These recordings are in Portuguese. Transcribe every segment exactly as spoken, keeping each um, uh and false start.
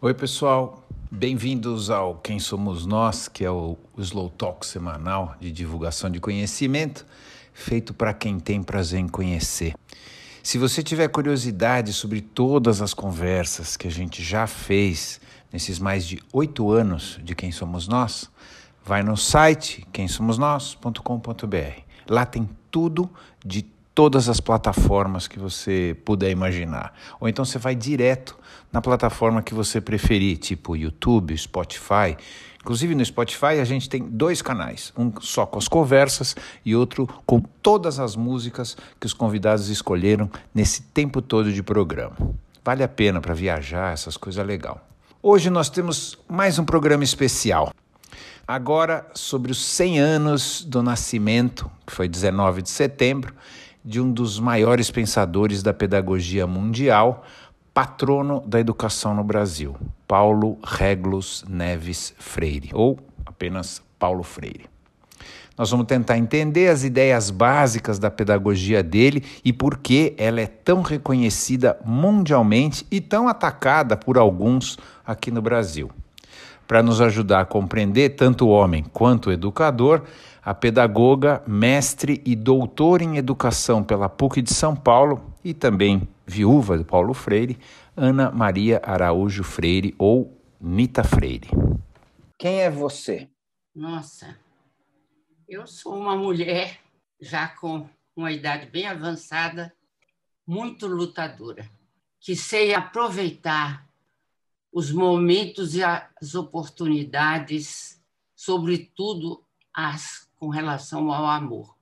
Oi, pessoal. Bem-vindos ao Quem Somos Nós, que é o Slow Talk semanal de divulgação de conhecimento, feito para quem tem prazer em conhecer. Se você tiver curiosidade sobre todas as conversas que a gente já fez nesses mais de oito anos de Quem Somos Nós, vai no site quem somos nós ponto com ponto b r. Lá tem tudo de todas as plataformas que você puder imaginar. Ou então você vai direto na plataforma que você preferir, tipo YouTube, Spotify. Inclusive no Spotify a gente tem dois canais, um só com as conversas e outro com todas as músicas que os convidados escolheram nesse tempo todo de programa. Vale a pena para viajar, essas coisas legais. Hoje nós temos mais um programa especial. Agora sobre os cem anos do nascimento, que foi dezenove de setembro, de um dos maiores pensadores da pedagogia mundial, patrono da educação no Brasil, Paulo Régulos Neves Freire, ou apenas Paulo Freire. Nós vamos tentar entender as ideias básicas da pedagogia dele e por que ela é tão reconhecida mundialmente e tão atacada por alguns aqui no Brasil. Para nos ajudar a compreender tanto o homem quanto o educador, a pedagoga, mestre e doutora em educação pela P U C de São Paulo e também viúva de Paulo Freire, Ana Maria Araújo Freire, ou Nita Freire. Quem é você? Nossa, eu sou uma mulher já com uma idade bem avançada, muito lutadora, que sei aproveitar os momentos e as oportunidades, sobretudo as com relação ao amor.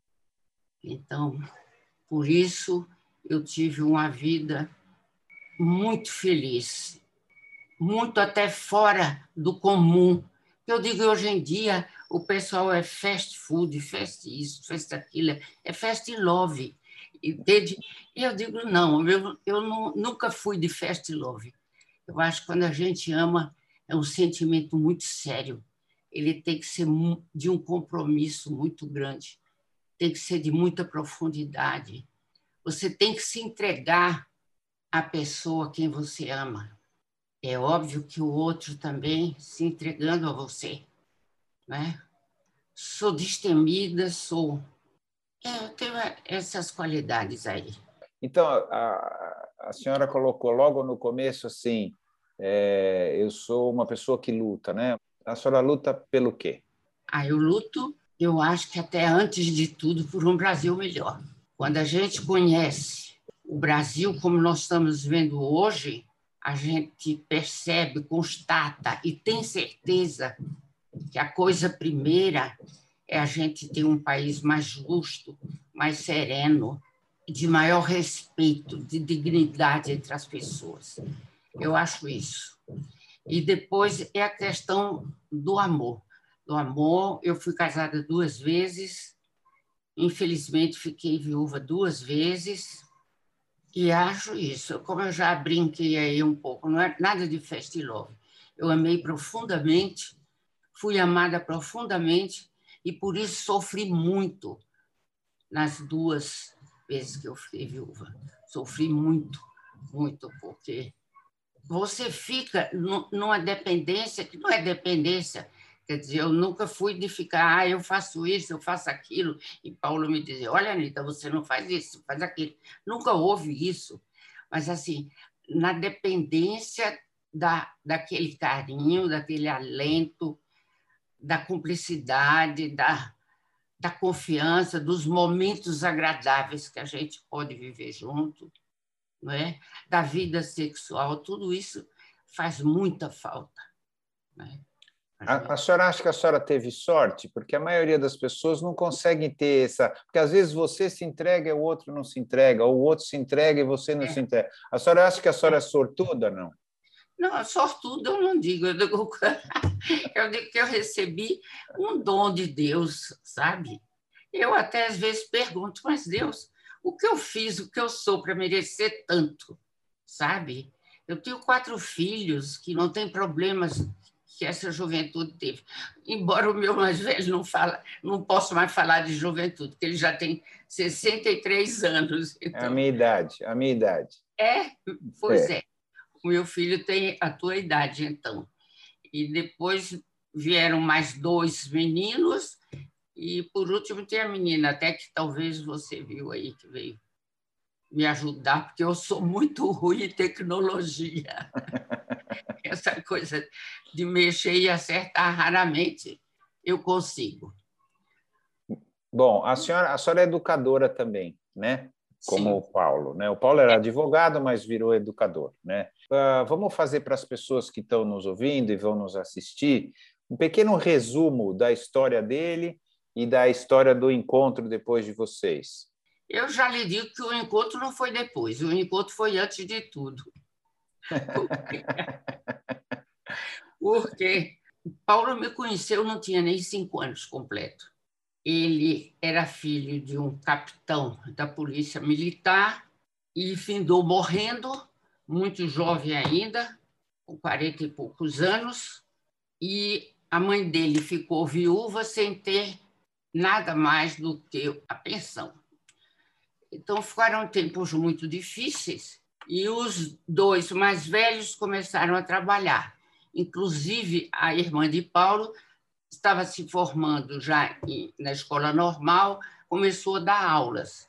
Então, por isso, eu tive uma vida muito feliz, muito até fora do comum. Eu digo, hoje em dia, o pessoal é fast food, fast isso, fast aquilo, é fast love, entende? E eu digo, não, eu, eu não, nunca fui de fast love. Eu acho que quando a gente ama, é um sentimento muito sério. Ele tem que ser de um compromisso muito grande, tem que ser de muita profundidade. Você tem que se entregar à pessoa a quem você ama. É óbvio que o outro também se entregando a você, né? Sou destemida, sou... É, eu tenho essas qualidades aí. Então, a, a senhora colocou logo no começo assim, é, eu sou uma pessoa que luta, né? A senhora luta pelo quê? Ah, eu luto, eu acho que até antes de tudo, por um Brasil melhor. Quando a gente conhece o Brasil como nós estamos vendo hoje, a gente percebe, constata e tem certeza que a coisa primeira é a gente ter um país mais justo, mais sereno, de maior respeito, de dignidade entre as pessoas. Eu acho isso. E depois é a questão do amor. Do amor, eu fui casada duas vezes, infelizmente fiquei viúva duas vezes, e acho isso, como eu já brinquei aí um pouco, não é nada de fast love. Eu amei profundamente, fui amada profundamente, e por isso sofri muito nas duas vezes que eu fiquei viúva. Sofri muito, muito, porque você fica numa dependência que não é dependência. Quer dizer, eu nunca fui de ficar, ah, eu faço isso, eu faço aquilo, e Paulo me dizia, olha, Anitta, você não faz isso, faz aquilo. Nunca houve isso, mas, assim, na dependência da, daquele carinho, daquele alento, da cumplicidade, da, da confiança, dos momentos agradáveis que a gente pode viver junto, não é? Da vida sexual, tudo isso faz muita falta, né? A, a senhora acha que a senhora teve sorte? Porque a maioria das pessoas não consegue ter essa... Porque às vezes você se entrega e o outro não se entrega, ou o outro se entrega e você não É. se entrega. A senhora acha que a senhora é sortuda, não? Não, sortuda eu não digo. Eu digo, eu digo que eu recebi um dom de Deus, sabe? Eu até às vezes pergunto, mas Deus, o que eu fiz, o que eu sou para merecer tanto, sabe? Eu tenho quatro filhos que não têm problemas que essa juventude teve. Embora o meu mais velho não fala, não posso mais falar de juventude, porque ele já tem sessenta e três anos. É a Então... minha idade, a minha idade. É, pois é. é. O meu filho tem a tua idade, então. E depois vieram mais dois meninos, e por último tem a menina, até que talvez você viu aí que veio me ajudar, porque eu sou muito ruim em tecnologia. Essa coisa de mexer e acertar raramente eu consigo. Bom, a senhora, a senhora é educadora também, né? Como Sim. o Paulo, né? O Paulo era advogado, mas virou educador, né? Uh, vamos fazer para as pessoas que estão nos ouvindo e vão nos assistir um pequeno resumo da história dele e da história do encontro depois de vocês. Eu já lhe digo que o encontro não foi depois, o encontro foi antes de tudo. Porque, porque Paulo me conheceu, não tinha nem cinco anos completo. Ele era filho de um capitão da polícia militar e findou morrendo, muito jovem ainda, com quarenta e poucos anos, e a mãe dele ficou viúva sem ter nada mais do que a pensão. Então, ficaram tempos muito difíceis e os dois mais velhos começaram a trabalhar. Inclusive, a irmã de Paulo estava se formando já na escola normal, começou a dar aulas.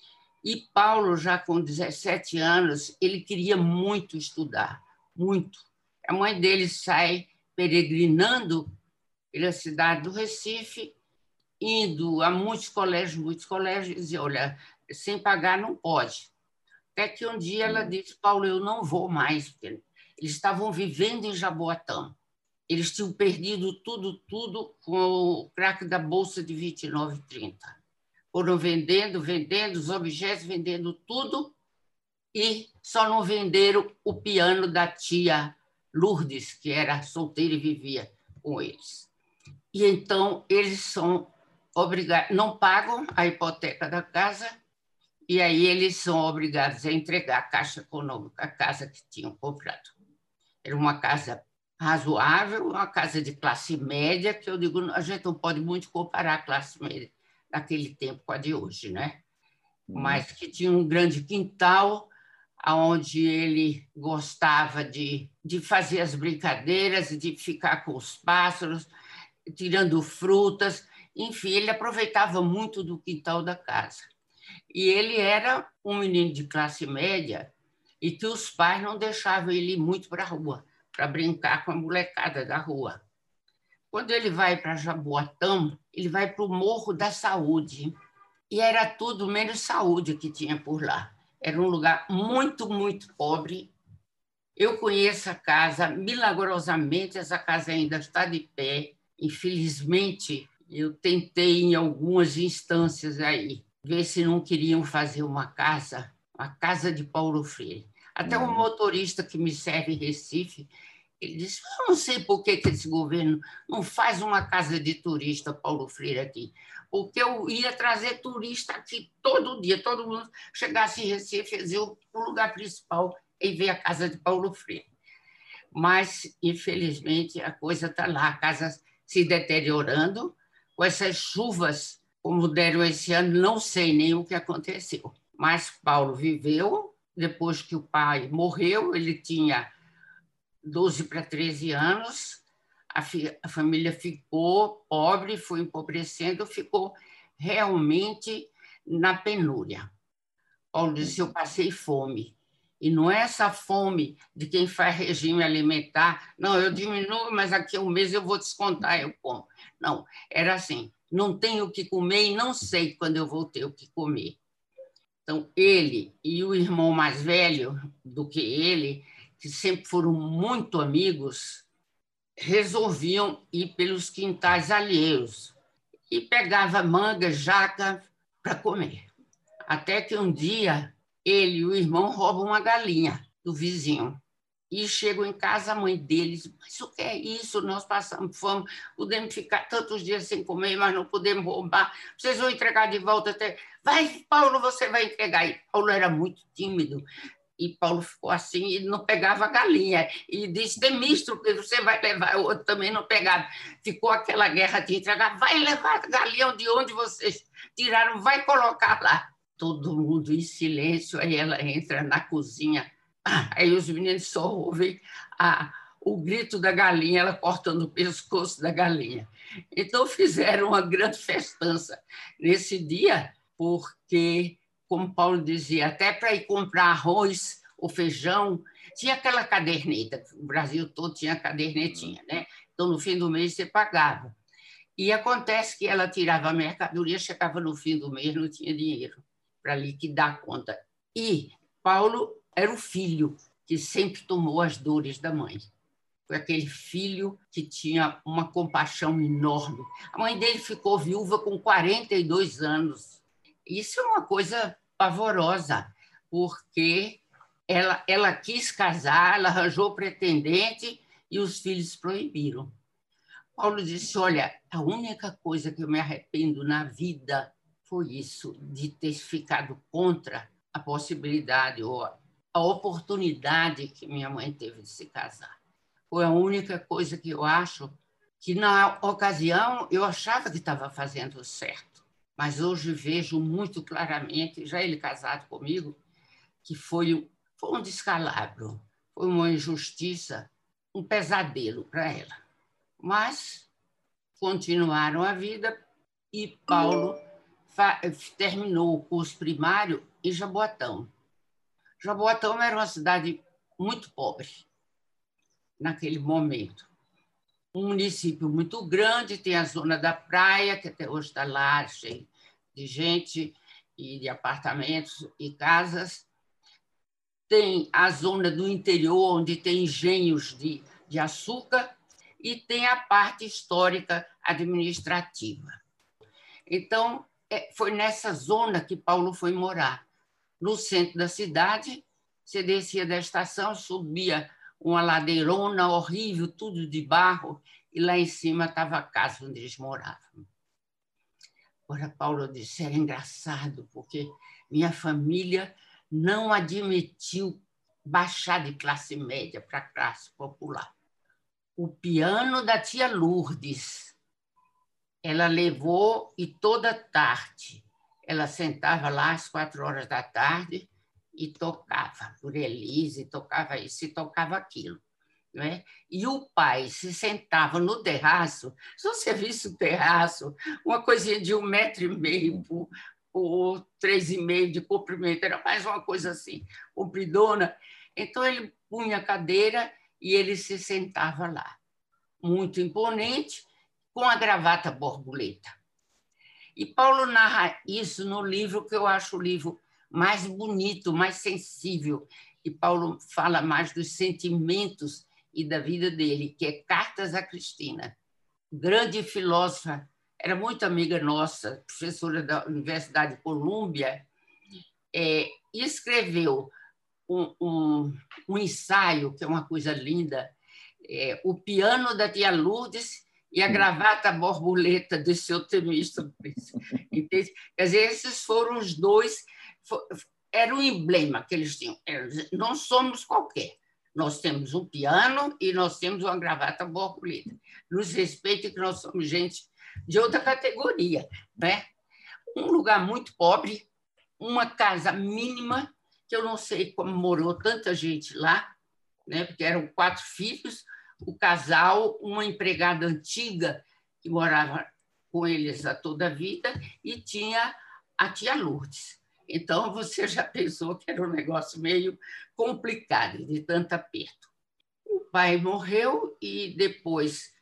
E Paulo, já com dezessete anos, ele queria muito estudar, muito. A mãe dele sai peregrinando pela cidade do Recife, indo a muitos colégios, muitos colégios, e dizia, olha, sem pagar não pode. Até que um dia ela disse, Paulo, eu não vou mais, porque eles estavam vivendo em Jaboatão. Eles tinham perdido tudo, tudo com o crack da Bolsa de vinte e nove e trinta. Foram vendendo, vendendo os objetos, vendendo tudo, e só não venderam o piano da tia Lourdes, que era solteira e vivia com eles. E então eles são obrigados, não pagam a hipoteca da casa, e aí eles são obrigados a entregar a Caixa Econômica, a casa que tinham comprado. Era uma casa razoável, uma casa de classe média, que eu digo, a gente não pode muito comparar a classe média daquele tempo com a de hoje, né? Hum. Mas que tinha um grande quintal, onde ele gostava de, de fazer as brincadeiras, de ficar com os pássaros, tirando frutas, enfim, ele aproveitava muito do quintal da casa. E ele era um menino de classe média e que os pais não deixavam ele ir muito para a rua, para brincar com a molecada da rua. Quando ele vai para Jaboatão, ele vai para o Morro da Saúde, e era tudo menos saúde que tinha por lá. Era um lugar muito, muito pobre. Eu conheço a casa, milagrosamente, essa casa ainda está de pé. Infelizmente, eu tentei em algumas instâncias aí, ver se não queriam fazer uma casa, uma casa de Paulo Freire. Até um motorista que me serve em Recife, ele disse, eu não sei por que esse governo não faz uma casa de turista Paulo Freire aqui, porque eu ia trazer turista aqui todo dia, todo mundo chegasse em Recife, ia dizer, o lugar principal é ver a casa de Paulo Freire. Mas, infelizmente, a coisa está lá, a casa se deteriorando, com essas chuvas, como deram esse ano, não sei nem o que aconteceu. Mas Paulo viveu, depois que o pai morreu, ele tinha doze para treze anos, a, fi, a família ficou pobre, foi empobrecendo, ficou realmente na penúria. Paulo disse, eu passei fome. E não é essa fome de quem faz regime alimentar, não, eu diminuo, mas daqui a um mês eu vou descontar, eu como. Não, era assim, não tenho o que comer e não sei quando eu vou ter o que comer. Então, ele e o irmão mais velho do que ele, que sempre foram muito amigos, resolviam ir pelos quintais alheios e pegava manga, jaca para comer. Até que um dia ele e o irmão roubam uma galinha do vizinho. E chegam em casa, a mãe deles, mas o que é isso? Nós passamos fome, podemos ficar tantos dias sem comer, mas não podemos roubar. Vocês vão entregar de volta até... Vai, Paulo, você vai entregar. E Paulo era muito tímido. E Paulo ficou assim e não pegava a galinha. E disse, Temistro, que você vai levar. O outro também não pegava. Ficou aquela guerra de entregar. Vai levar a galinha de onde vocês tiraram, vai colocar lá. Todo mundo em silêncio. Aí ela entra na cozinha Aí os meninos só ouvem a, o grito da galinha, ela cortando o pescoço da galinha. Então, fizeram uma grande festança nesse dia, porque, como Paulo dizia, até para ir comprar arroz ou feijão, tinha aquela caderneta, o Brasil todo tinha cadernetinha, né? Então, no fim do mês, você pagava. E acontece que ela tirava a mercadoria, chegava no fim do mês, não tinha dinheiro para liquidar a conta. E Paulo era o filho que sempre tomou as dores da mãe. Foi aquele filho que tinha uma compaixão enorme. A mãe dele ficou viúva com quarenta e dois anos. Isso é uma coisa pavorosa, porque ela, ela quis casar, ela arranjou pretendente e os filhos proibiram. Paulo disse, olha, a única coisa que eu me arrependo na vida foi isso, de ter ficado contra a possibilidade ou a oportunidade que minha mãe teve de se casar. Foi a única coisa que eu acho que, na ocasião, eu achava que estava fazendo certo, mas hoje vejo muito claramente, já ele casado comigo, que foi, foi um descalabro, foi uma injustiça, um pesadelo para ela. Mas continuaram a vida e Paulo terminou o curso primário em Jaboatão. Jaboatão era uma cidade muito pobre naquele momento. Um município muito grande, tem a zona da praia, que até hoje está lá, cheio de gente e de apartamentos e casas. Tem a zona do interior, onde tem engenhos de, de açúcar, e tem a parte histórica administrativa. Então, foi nessa zona que Paulo foi morar. No centro da cidade, você descia da estação, subia uma ladeirona horrível, tudo de barro, e lá em cima estava a casa onde eles moravam. Agora, Paulo disse, era engraçado, porque minha família não admitiu baixar de classe média para classe popular. O piano da tia Lourdes, ela levou e toda tarde ela sentava lá às quatro horas da tarde e tocava por Elise, tocava isso e tocava aquilo. Não é? E o pai se sentava no terraço, se você visse o terraço, uma coisinha de um metro e meio por, por três e meio de comprimento, era mais uma coisa assim, compridona. Então ele punha a cadeira e ele se sentava lá, muito imponente, com a gravata borboleta. E Paulo narra isso no livro que eu acho o livro mais bonito, mais sensível, e Paulo fala mais dos sentimentos e da vida dele, que é Cartas a Cristina. Grande filósofa, era muito amiga nossa, professora da Universidade de Colômbia, é, escreveu um, um, um ensaio, que é uma coisa linda, é, O Piano da Tia Lourdes e a Gravata Borboleta de Seu Temístocles. Quer dizer, esses foram os dois, era um emblema que eles tinham. Não somos qualquer. Nós temos um piano e nós temos uma gravata borboleta. Nos respeite que nós somos gente de outra categoria, né? Um lugar muito pobre, uma casa mínima, que eu não sei como morou tanta gente lá, né? Porque eram quatro filhos, o casal, uma empregada antiga que morava com eles a toda a vida e tinha a tia Lourdes. Então, você já pensou que era um negócio meio complicado, de tanto aperto. O pai morreu e depois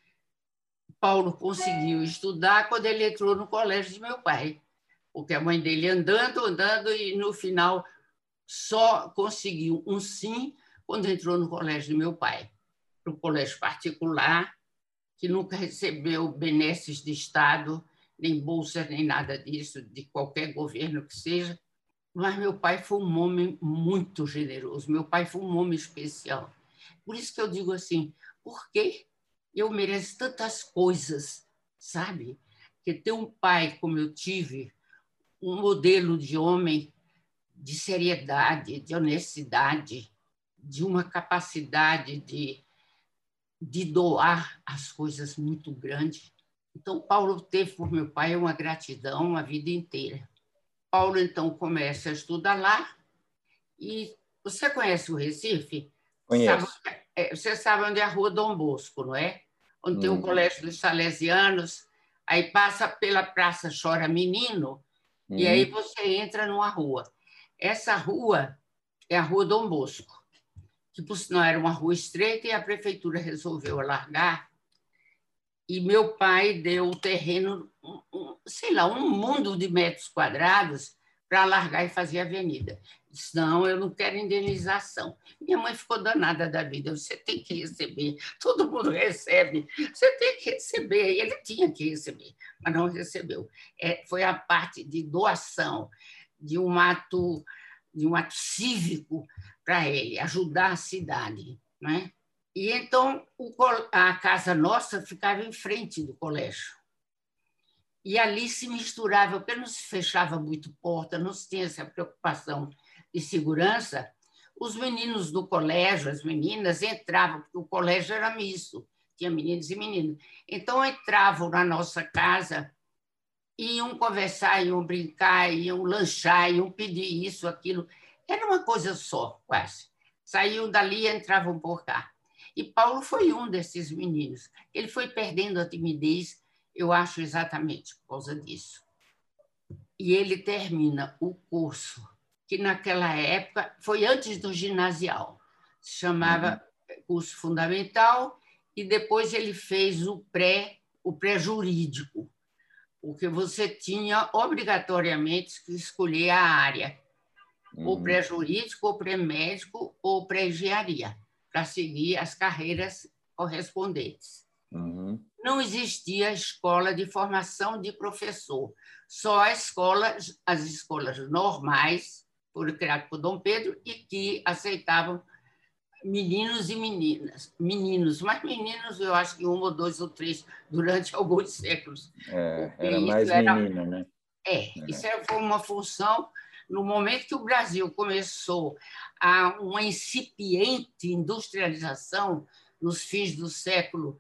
Paulo conseguiu estudar quando ele entrou no colégio de meu pai, porque a mãe dele andando, andando e, no final, só conseguiu um sim quando entrou no colégio de meu pai, no colégio particular, que nunca recebeu benesses de Estado, nem bolsa, nem nada disso, de qualquer governo que seja. Mas meu pai foi um homem muito generoso, meu pai foi um homem especial. Por isso que eu digo assim, por que eu mereço tantas coisas, sabe? Porque ter um pai como eu tive, um modelo de homem de seriedade, de honestidade, de uma capacidade de, de doar as coisas muito grande. Então, Paulo teve por meu pai uma gratidão a vida inteira. Paulo, então, começa a estudar lá e Você conhece o Recife? Sabe, Conheço. é, você sabe onde é a Rua Dom Bosco, não é? Onde tem o Hum, Colégio dos Salesianos, aí passa pela Praça Chora Menino, e aí hum, você entra numa rua. Essa rua é a Rua Dom Bosco, que por sinal era uma rua estreita e a prefeitura resolveu alargar, e meu pai deu o terreno, um, um, sei lá, um mundo de metros quadrados para alargar e fazer avenida. Disse, não, eu não quero indenização. Minha mãe ficou danada da vida. Você tem que receber, todo mundo recebe, você tem que receber. E ele tinha que receber, mas não recebeu. É, foi a parte de doação, de um ato, de um ato cívico para ele, ajudar a cidade, né? E então a casa nossa ficava em frente do colégio. E ali se misturava, porque não se fechava muito porta, não se tinha essa preocupação de segurança. Os meninos do colégio, as meninas, entravam, porque o colégio era misto, tinha meninos e meninas. Então entravam na nossa casa, iam conversar, iam brincar, iam lanchar, iam pedir isso, aquilo. Era uma coisa só, quase. Saíam dali e entravam por cá. E Paulo foi um desses meninos. Ele foi perdendo a timidez, eu acho, exatamente por causa disso. E ele termina o curso, que naquela época foi antes do ginasial, se chamava curso fundamental, e depois ele fez o pré, o pré-jurídico, porque você tinha obrigatoriamente que escolher a área, uhum. ou pré-jurídico, ou pré-médico, ou pré-engenharia, para seguir as carreiras correspondentes. Uhum. Não existia escola de formação de professor, só a escola, as escolas normais, foram criadas por Dom Pedro, e que aceitavam meninos e meninas. Meninos, mas meninos eu acho que um ou dois ou três durante alguns séculos. É, era mais era, menino, né? É, é, isso foi uma função no momento que o Brasil começou a uma incipiente industrialização nos fins do século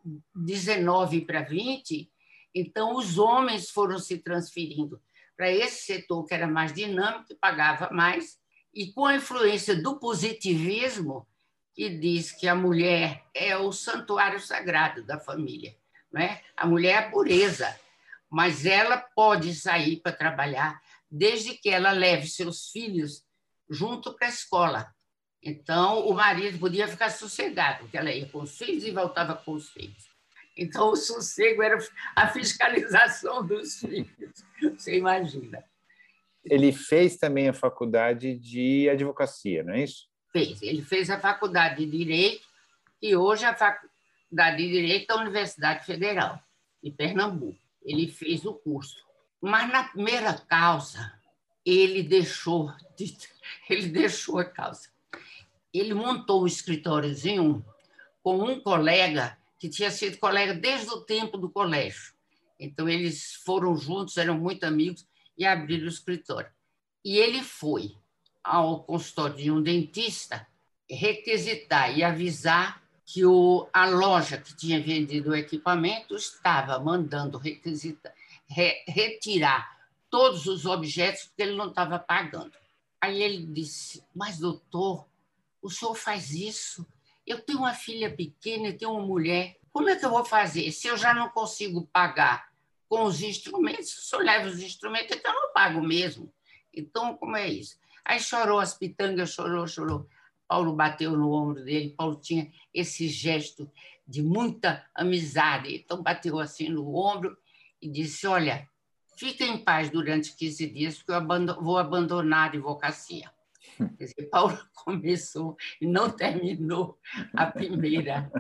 dezenove para vinte, então os homens foram se transferindo para esse setor que era mais dinâmico, que pagava mais, e com a influência do positivismo, que diz que a mulher é o santuário sagrado da família, não é? A mulher é a pureza, mas ela pode sair para trabalhar desde que ela leve seus filhos junto para a escola. Então, o marido podia ficar sossegado, porque ela ia com os filhos e voltava com os filhos. Então, o sossego era a fiscalização dos filhos, você imagina. Ele fez também a faculdade de advocacia, não é isso? Fez. Ele fez a faculdade de Direito, e hoje a faculdade de Direito da Universidade Federal de Pernambuco. Ele fez o curso. Mas, na primeira causa, ele deixou, de, ele deixou a causa. Ele montou um escritóriozinho com um colega que tinha sido colega desde o tempo do colégio. Então, eles foram juntos, eram muito amigos, e abriram o escritório. E ele foi ao consultório de um dentista requisitar e avisar que o, a loja que tinha vendido o equipamento estava mandando requisitar, re, retirar todos os objetos porque ele não estava pagando. Aí ele disse, mas, doutor, o senhor faz isso? Eu tenho uma filha pequena, eu tenho uma mulher. Como é que eu vou fazer? Se eu já não consigo pagar com os instrumentos, se o senhor leva os instrumentos, então eu não pago mesmo. Então, como é isso? Aí chorou as pitangas, chorou, chorou. Paulo bateu no ombro dele. Paulo tinha esse gesto de muita amizade. Então, bateu assim no ombro e disse, olha, fica em paz durante quinze dias, porque eu vou abandonar a advocacia. Quer dizer, Paulo começou e não terminou a primeira,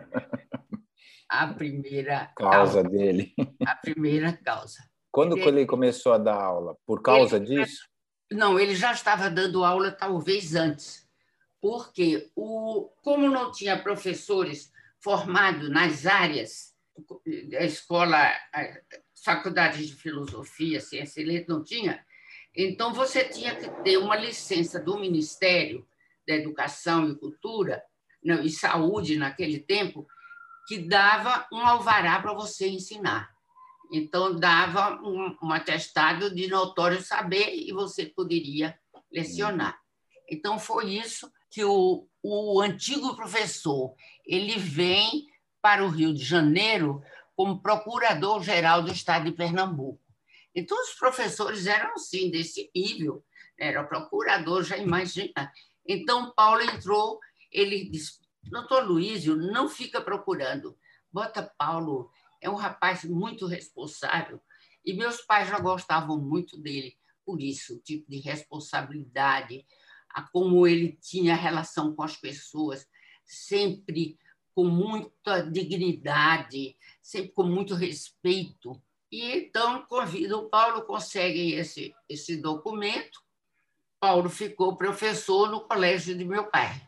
a primeira causa causa dele. A primeira causa. Quando ele, ele começou a dar aula? Por causa ele, disso? Não, ele já estava dando aula talvez antes, porque o, como não tinha professores formados nas áreas, a escola, a faculdade de filosofia, ciência e letras não tinha, então você tinha que ter uma licença do Ministério da Educação e Cultura, não, e Saúde naquele tempo, que dava um alvará para você ensinar. Então, dava um, um atestado de notório saber e você poderia lecionar. Então, foi isso que o, o antigo professor ele vem para o Rio de Janeiro como procurador-geral do Estado de Pernambuco. Então, os professores eram, assim, desse nível, era procurador, já imagina. Então, Paulo entrou, ele disse, doutor Luísio, não fica procurando, bota Paulo, é um rapaz muito responsável, e meus pais já gostavam muito dele, por isso, o tipo de responsabilidade, a como ele tinha relação com as pessoas, sempre com muita dignidade, sempre com muito respeito. E então convido o Paulo, consegue esse, esse documento. Paulo ficou professor no colégio de meu pai.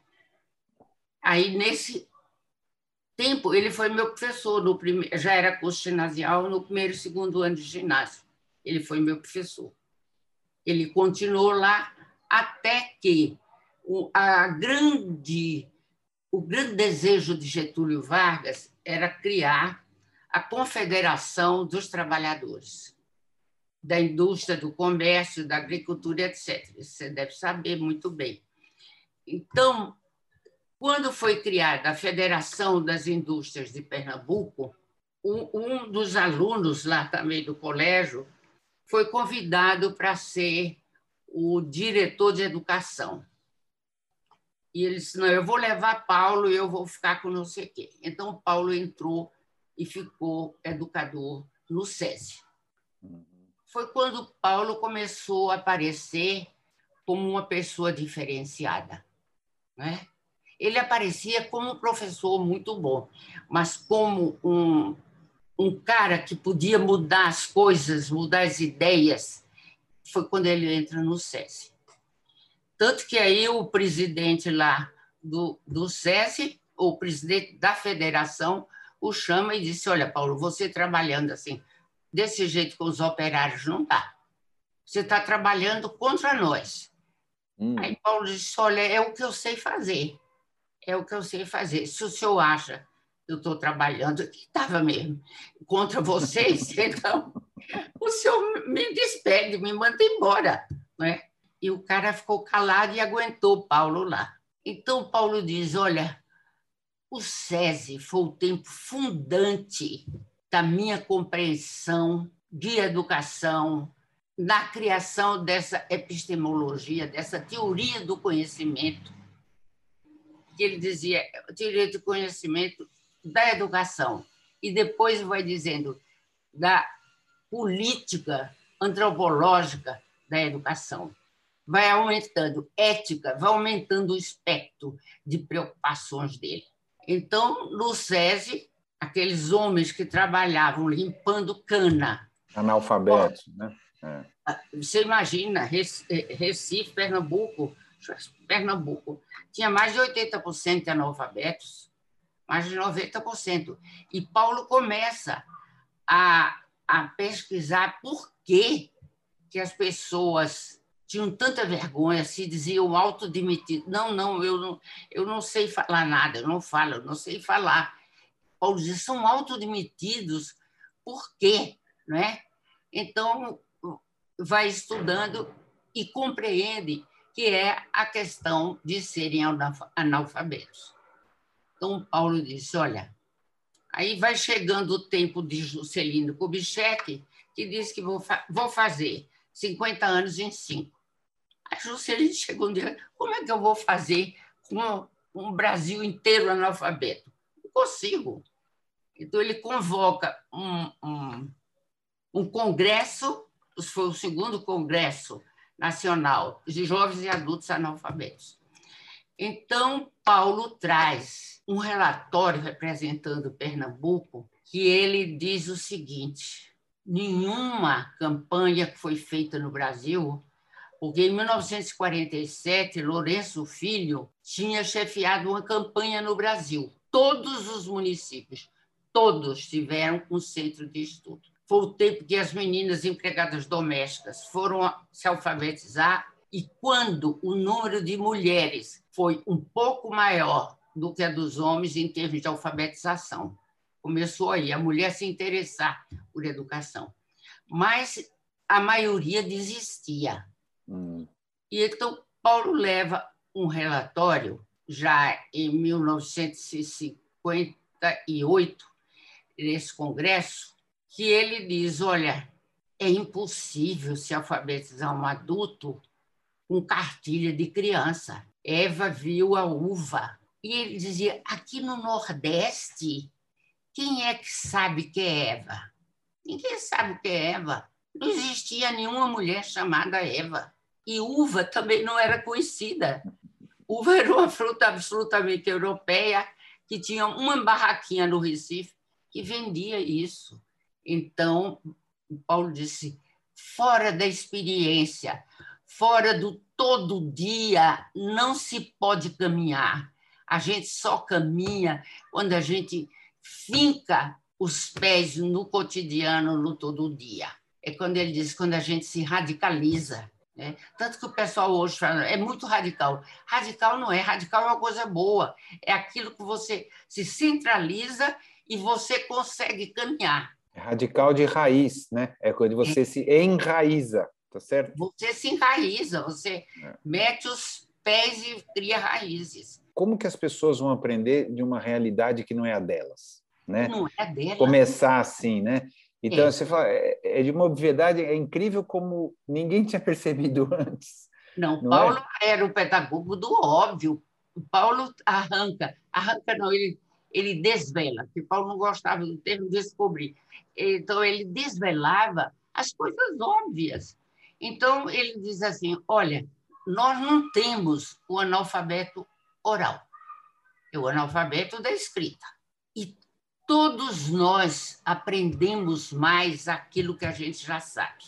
Aí, nesse tempo, ele foi meu professor, no primeiro, já era curso ginasial, no primeiro e segundo ano de ginásio. Ele foi meu professor. Ele continuou lá até que o, a grande, o grande desejo de Getúlio Vargas era criar a Confederação dos Trabalhadores, da indústria, do comércio, da agricultura, etcétera. Você deve saber muito bem. Então, quando foi criada a Federação das Indústrias de Pernambuco, um dos alunos lá também do colégio foi convidado para ser o diretor de educação. E ele disse, não, eu vou levar Paulo e eu vou ficar com não sei o quê. Então, Paulo entrou e ficou educador no SESI. Foi quando Paulo começou a aparecer como uma pessoa diferenciada, né? Ele aparecia como um professor muito bom, mas como um, um cara que podia mudar as coisas, mudar as ideias, foi quando ele entra no SESI. Tanto que aí o presidente lá do, do SESI, o presidente da federação, o chama e disse, olha, Paulo, você trabalhando assim, desse jeito com os operários não dá. Você está trabalhando contra nós. Hum. Aí Paulo disse, olha, é o que eu sei fazer. É o que eu sei fazer. Se o senhor acha que eu estou trabalhando, que estava mesmo, contra vocês, então o senhor me despede, me manda embora. Né? E o cara ficou calado e aguentou Paulo lá. Então, Paulo diz, olha, o SESI foi o tempo fundante da minha compreensão de educação, na criação dessa epistemologia, dessa teoria do conhecimento, que ele dizia, teoria do conhecimento da educação, e depois vai dizendo da política antropológica da educação. Vai aumentando ética, vai aumentando o espectro de preocupações dele. Então, no SESI, aqueles homens que trabalhavam limpando cana. Analfabetos, né? É. Você imagina, Recife, Pernambuco, Pernambuco, tinha mais de oitenta por cento de analfabetos, mais de noventa por cento. E Paulo começa a, a pesquisar por que, que as pessoas tinham tanta vergonha, se diziam autodemitidos. Não, não eu, não, eu não sei falar nada, eu não falo, eu não sei falar. Paulo diz, são autodemitidos por quê? Não é? Então, vai estudando e compreende que é a questão de serem analfabetos. Então, Paulo disse, olha, aí vai chegando o tempo de Juscelino Kubitschek, que diz que vou, fa vou fazer cinquenta anos em cinco. A Juscelino chegou um dia, como é que eu vou fazer com um Brasil inteiro analfabeto? Não consigo. Então, ele convoca um, um, um congresso, foi o segundo congresso nacional de jovens e adultos analfabetos. Então, Paulo traz um relatório representando Pernambuco, que ele diz o seguinte, nenhuma campanha que foi feita no Brasil, porque em mil novecentos e quarenta e sete, Lourenço Filho tinha chefiado uma campanha no Brasil. Todos os municípios, todos tiveram um centro de estudo. Foi o tempo que as meninas empregadas domésticas foram se alfabetizar e quando o número de mulheres foi um pouco maior do que a dos homens em termos de alfabetização. Começou aí a mulher se interessar por educação. Mas a maioria desistia. Hum. E então Paulo leva um relatório, já em mil novecentos e cinquenta e oito, nesse congresso, que ele diz, olha, é impossível se alfabetizar um adulto com cartilha de criança. Eva viu a uva. E ele dizia, aqui no Nordeste, quem é que sabe que é Eva? Ninguém sabe o que é Eva. Não existia nenhuma mulher chamada Eva. E uva também não era conhecida. Uva era uma fruta absolutamente europeia, que tinha uma barraquinha no Recife que vendia isso. Então, Paulo disse, fora da experiência, fora do todo dia, não se pode caminhar. A gente só caminha quando a gente finca os pés no cotidiano, no todo dia. É quando ele diz, quando a gente se radicaliza. Né? Tanto que o pessoal hoje fala, é muito radical. Radical não é, radical é uma coisa boa. É aquilo que você se centraliza e você consegue caminhar. É radical de raiz, né? É quando você é. se enraiza, tá certo? Você se enraiza, você é. mete os pés e cria raízes. Como que as pessoas vão aprender de uma realidade que não é a delas? Né? Não é a delas. Começar assim, né? Então, é. você fala, é de uma obviedade, é incrível como ninguém tinha percebido antes. Não, não Paulo é? era o pedagogo do óbvio. O Paulo arranca, arranca não, ele, ele desvela, porque Paulo não gostava do termo descobrir. Então, ele desvelava as coisas óbvias. Então, ele diz assim, olha, nós não temos o analfabeto oral, é o analfabeto da escrita. E todos nós aprendemos mais aquilo que a gente já sabe.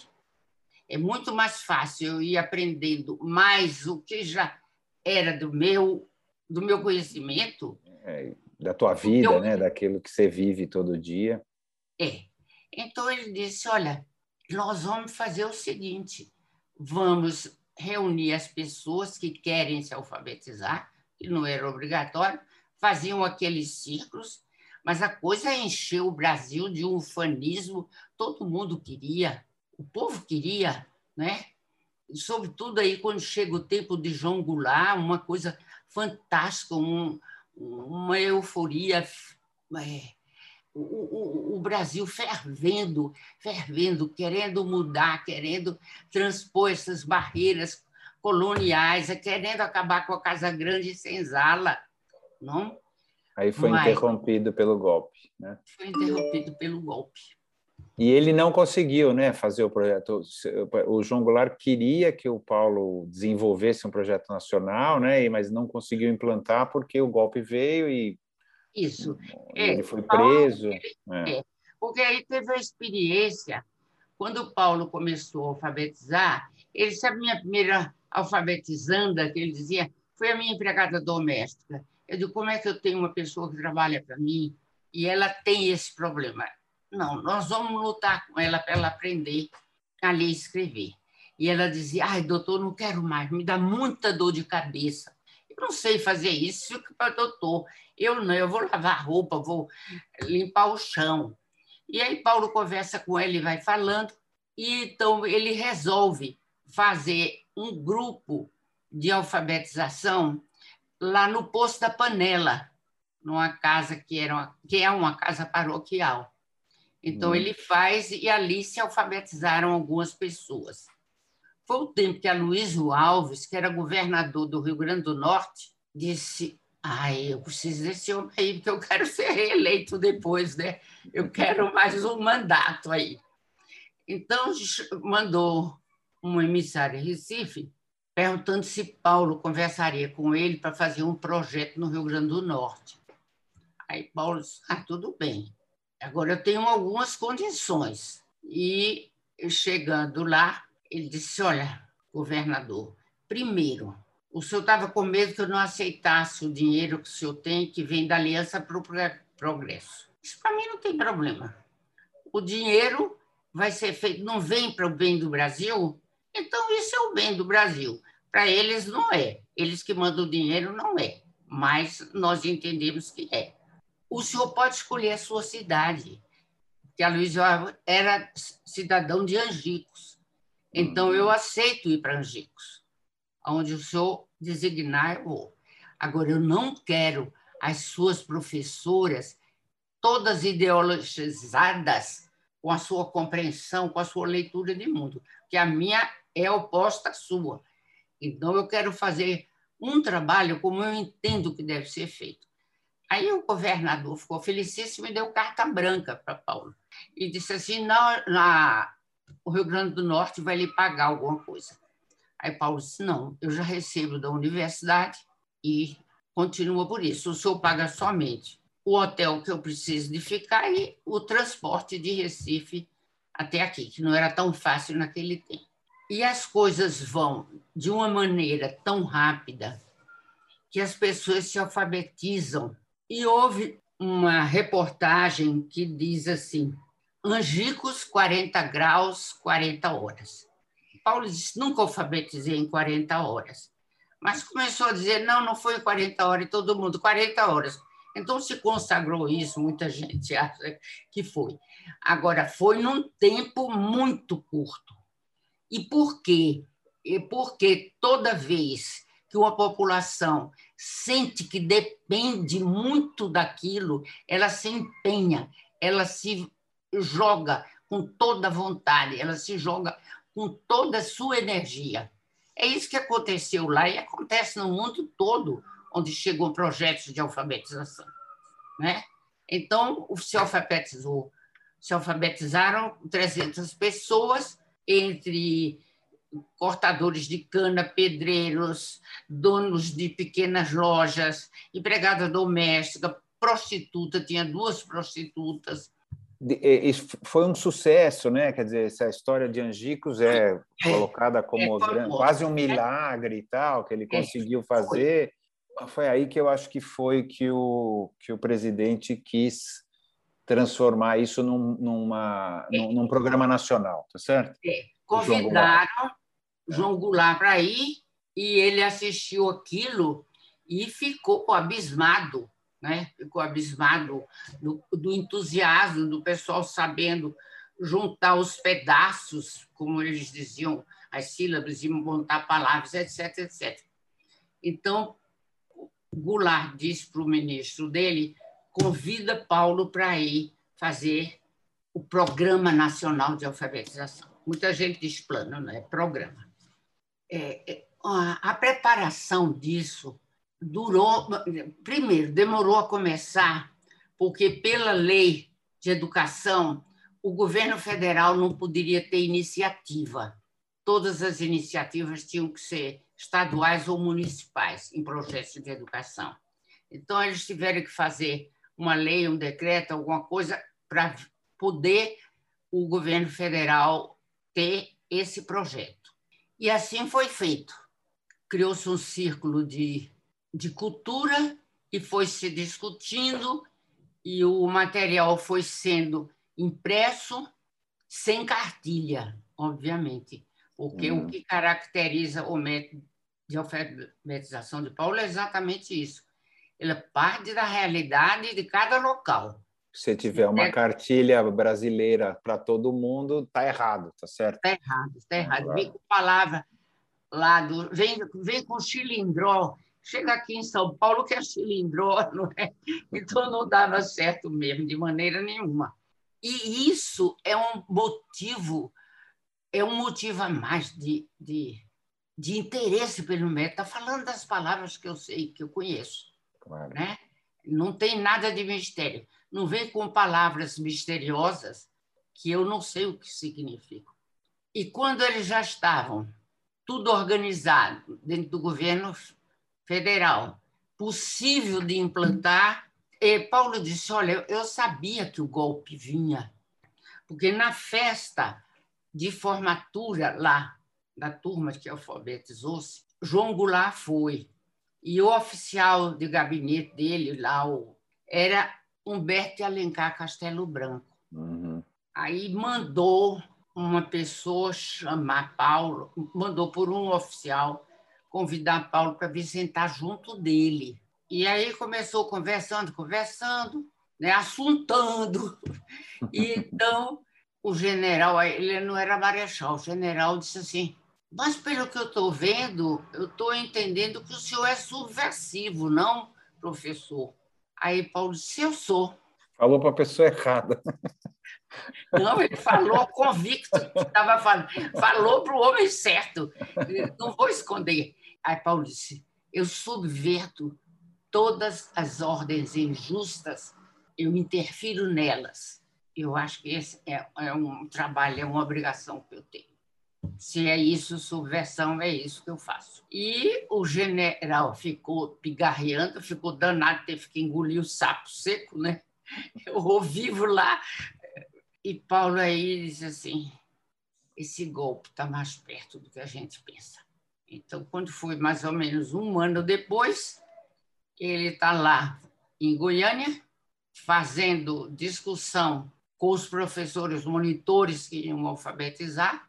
É muito mais fácil eu ir aprendendo mais o que já era do meu, do meu conhecimento. É, da tua vida, eu... né? Daquilo que você vive todo dia. É. Então, ele disse, olha, nós vamos fazer o seguinte, vamos reunir as pessoas que querem se alfabetizar, que não era obrigatório, faziam aqueles círculos, mas a coisa encheu o Brasil de um ufanismo, todo mundo queria, o povo queria, né? Sobretudo aí quando chega o tempo de João Goulart, uma coisa fantástica, um, uma euforia, é, o, o, o Brasil fervendo, fervendo, querendo mudar, querendo transpor essas barreiras coloniais, querendo acabar com a Casa Grande e Senzala, não? Aí foi Mas, interrompido pelo golpe, né? Foi interrompido pelo golpe. E ele não conseguiu, né, fazer o projeto. O João Goulart queria que o Paulo desenvolvesse um projeto nacional, né, mas não conseguiu implantar porque o golpe veio e Isso. ele é, foi preso. Paulo, é. É, porque aí teve a experiência, quando o Paulo começou a alfabetizar, ele sabe, minha primeira alfabetizanda, que ele dizia, foi a minha empregada doméstica. Eu digo, como é que eu tenho uma pessoa que trabalha para mim e ela tem esse problema? Não, nós vamos lutar com ela para ela aprender a ler e escrever. E ela dizia, ai, doutor, não quero mais, me dá muita dor de cabeça. Eu não sei fazer isso, fica para o doutor. Eu não, eu vou lavar roupa, vou limpar o chão. E aí Paulo conversa com ele, vai falando, e então ele resolve fazer um grupo de alfabetização lá no Poço da Panela, numa casa que, era uma, que é uma casa paroquial. Então, hum. ele faz, e ali se alfabetizaram algumas pessoas. Foi o tempo que Aloysio Alves, que era governador do Rio Grande do Norte, disse, ai, eu preciso desse homem aí, porque eu quero ser reeleito depois, né? Eu quero mais um mandato aí. Então, mandou um emissário em Recife, perguntando se Paulo conversaria com ele para fazer um projeto no Rio Grande do Norte. Aí Paulo disse, ah, tudo bem. Agora, eu tenho algumas condições. E, chegando lá, ele disse, olha, governador, primeiro, o senhor estava com medo que eu não aceitasse o dinheiro que o senhor tem, que vem da Aliança para o Progresso. Isso, para mim, não tem problema. O dinheiro vai ser feito, não vem para o bem do Brasil, então isso é o bem do Brasil. Para eles, não é. Eles que mandam o dinheiro, não é. Mas nós entendemos que é. O senhor pode escolher a sua cidade, porque a Aloysio era cidadão de Angicos. Então, eu aceito ir para Angicos. Aonde o senhor designar, eu vou. Agora, eu não quero as suas professoras todas ideologizadas com a sua compreensão, com a sua leitura de mundo, que a minha é oposta à sua. Então, eu quero fazer um trabalho como eu entendo que deve ser feito. Aí o governador ficou felicíssimo e deu carta branca para Paulo. E disse assim, não, na, o Rio Grande do Norte vai lhe pagar alguma coisa. Aí Paulo disse, não, eu já recebo da universidade e continua por isso. O senhor paga somente o hotel que eu preciso de ficar e o transporte de Recife até aqui, que não era tão fácil naquele tempo. E as coisas vão de uma maneira tão rápida que as pessoas se alfabetizam. E houve uma reportagem que diz assim, Angicos, quarenta graus, quarenta horas. Paulo disse, nunca alfabetizei em quarenta horas. Mas começou a dizer, não, não foi quarenta horas, e todo mundo, quarenta horas. Então, se consagrou isso, muita gente acha que foi. Agora, foi num tempo muito curto. E por quê? E porque toda vez que uma população sente que depende muito daquilo, ela se empenha, ela se joga com toda a vontade, ela se joga com toda a sua energia. É isso que aconteceu lá e acontece no mundo todo, onde chegam projetos de alfabetização, né? Então, se alfabetizou, se alfabetizaram trezentas pessoas, entre cortadores de cana, pedreiros, donos de pequenas lojas, empregada doméstica, prostituta, tinha duas prostitutas. Isso foi um sucesso, né? Quer dizer, essa história de Angicos é, é colocada como é grande, quase um milagre e tal, que ele conseguiu é, fazer. Foi. foi aí que eu acho que foi que o, que o presidente quis transformar isso num, numa, é. num, num programa nacional, tá certo? É. Convidaram João Goulart para ir e ele assistiu aquilo e ficou abismado, né? Ficou abismado do, do entusiasmo do pessoal sabendo juntar os pedaços, como eles diziam, as sílabas e montar palavras, etc, etcétera. Então, Goulart disse para o ministro dele, convida Paulo para ir fazer o Programa Nacional de Alfabetização. Muita gente diz plano, não é programa. É, a, a preparação disso durou... Primeiro, demorou a começar, porque, pela lei de educação, o governo federal não poderia ter iniciativa. Todas as iniciativas tinham que ser estaduais ou municipais em projetos de educação. Então, eles tiveram que fazer uma lei, um decreto, alguma coisa, para poder o governo federal ter esse projeto. E assim foi feito. Criou-se um círculo de, de cultura e foi se discutindo e o material foi sendo impresso sem cartilha, obviamente, porque uhum. o que caracteriza o método de alfabetização de Paulo é exatamente isso. Ele parte da realidade de cada local. Se tiver uma é... cartilha brasileira para todo mundo, está errado, tá certo? Está errado, está errado. É, vem com palavra lá do... Vem, vem com chilindró. Chega aqui em São Paulo que é chilindró, não é? Então não dava certo mesmo, de maneira nenhuma. E isso é um motivo, é um motivo a mais de, de, de interesse pelo método. Está falando das palavras que eu sei, que eu conheço. Claro. Né? Não tem nada de mistério. Não vem com palavras misteriosas que eu não sei o que significam. E quando eles já estavam tudo organizado dentro do governo federal, possível de implantar, e Paulo disse, olha, eu sabia que o golpe vinha, porque na festa de formatura lá, da turma que alfabetizou-se, João Goulart foi, e o oficial de gabinete dele lá era Humberto Alencar Castelo Branco. Uhum. Aí mandou uma pessoa chamar Paulo, mandou por um oficial convidar Paulo para vir sentar junto dele. E aí começou conversando, conversando, né, assuntando. E então o general, ele não era marechal, o general disse assim, Mas, pelo que eu estou vendo, eu estou entendendo que o senhor é subversivo, não, professor? Aí Paulo disse, eu sou. Falou para a pessoa errada. Não, ele falou convicto que estava falando. Falou para o homem certo. Não vou esconder. Aí Paulo disse, eu subverto todas as ordens injustas, eu interfiro nelas. Eu acho que esse é, é um trabalho, é uma obrigação que eu tenho. Se é isso, subversão, é isso que eu faço. E o general ficou pigarreando, ficou danado, teve que engolir o sapo seco, né? Eu vou vivo lá. E Paulo aí diz assim, esse golpe está mais perto do que a gente pensa. Então, quando foi mais ou menos um ano depois, ele está lá em Goiânia, fazendo discussão com os professores monitores que iam alfabetizar,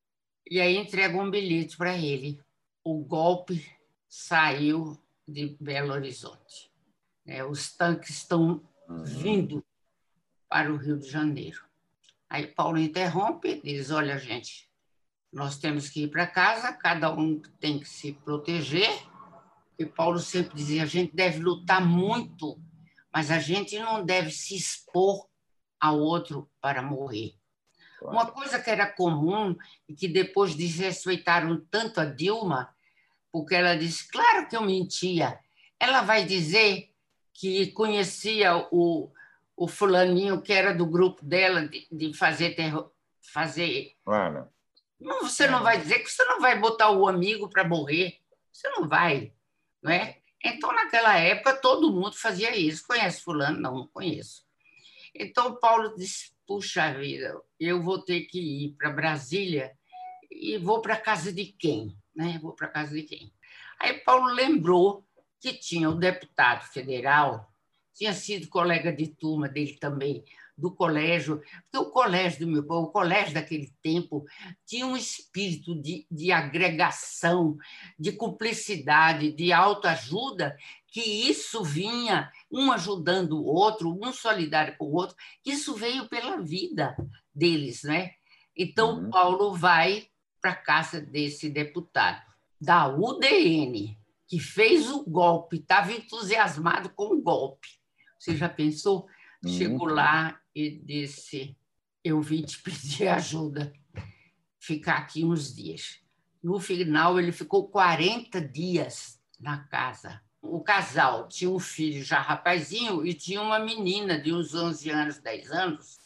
e aí entrega um bilhete para ele. O golpe saiu de Belo Horizonte. Os tanques estão vindo para o Rio de Janeiro. Aí Paulo interrompe e diz, olha, gente, nós temos que ir para casa, cada um tem que se proteger. E Paulo sempre dizia, a gente deve lutar muito, mas a gente não deve se expor ao outro para morrer. Claro. Uma coisa que era comum e que depois desrespeitaram tanto a Dilma, porque ela disse, claro que eu mentia. Ela vai dizer que conhecia o, o fulaninho que era do grupo dela de, de fazer terror, fazer... Claro. Não, você não vai dizer que você não vai botar o amigo para morrer. Você não vai, não é? Então, naquela época, todo mundo fazia isso. Conhece fulano? Não, não conheço. Então, Paulo disse, puxa vida, eu vou ter que ir para Brasília e vou para a casa de quem? Né? Vou para a casa de quem? Aí Paulo lembrou que tinha um deputado federal, tinha sido colega de turma dele também, do colégio, porque o colégio do meu povo, o colégio daquele tempo, tinha um espírito de, de agregação, de cumplicidade, de autoajuda, que isso vinha, um ajudando o outro, um solidário com o outro, isso veio pela vida deles, né? Então, uhum. Paulo vai para a casa desse deputado da U D N, que fez o golpe, estava entusiasmado com o golpe. Você já pensou? Uhum. Chegou lá e disse, eu vim te pedir ajuda, ficar aqui uns dias. No final, ele ficou quarenta dias na casa. O casal tinha um filho já rapazinho e tinha uma menina de uns onze anos, dez anos,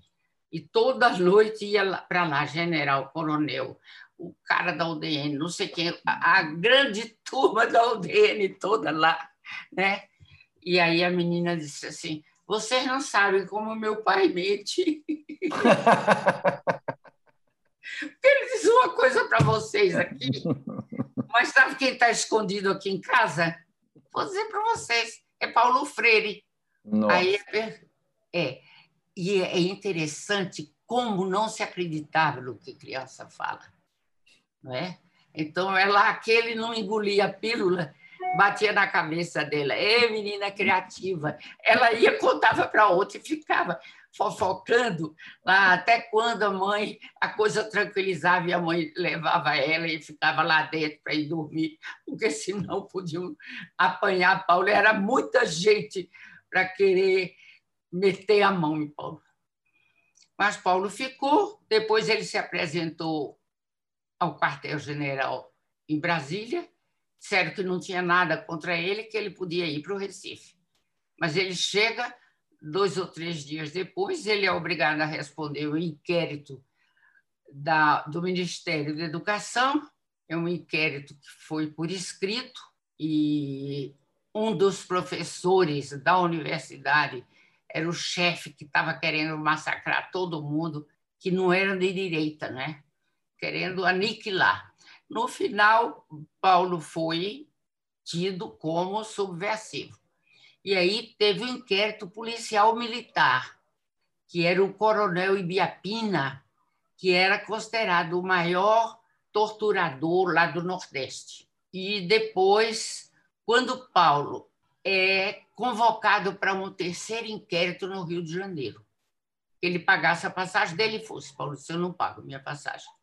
e toda noite ia para lá, general, coronel, o cara da U D N, não sei quem, a, a grande turma da U D N toda lá, né? E aí a menina disse assim, vocês não sabem como meu pai mente. Ele diz uma coisa para vocês aqui, mas sabe quem está escondido aqui em casa? Vou dizer para vocês, é Paulo Freire. Nossa. Aí é, e é interessante como não se acreditava no que criança fala, não é? Então, ela, aquele não engolia a pílula, batia na cabeça dela. Ê, menina criativa! Ela ia, contava para outra e ficava fofocando lá, até quando a mãe, a coisa tranquilizava e a mãe levava ela e ficava lá dentro para ir dormir, porque senão podiam apanhar Paulo. Era muita gente para querer meter a mão em Paulo. Mas Paulo ficou, depois ele se apresentou ao quartel-general em Brasília, disseram que não tinha nada contra ele, que ele podia ir para o Recife. Mas ele chega, dois ou três dias depois, ele é obrigado a responder o inquérito da, do Ministério da Educação, é um inquérito que foi por escrito, e um dos professores da universidade era o chefe que estava querendo massacrar todo mundo, que não era de direita, né? Querendo aniquilar. No final, Paulo foi tido como subversivo. E aí teve um inquérito policial militar, que era o coronel Ibiapina, que era considerado o maior torturador lá do Nordeste. E depois, quando Paulo é convocado para um terceiro inquérito no Rio de Janeiro, ele pagasse a passagem dele e fosse. Paulo disse, eu não pago minha passagem.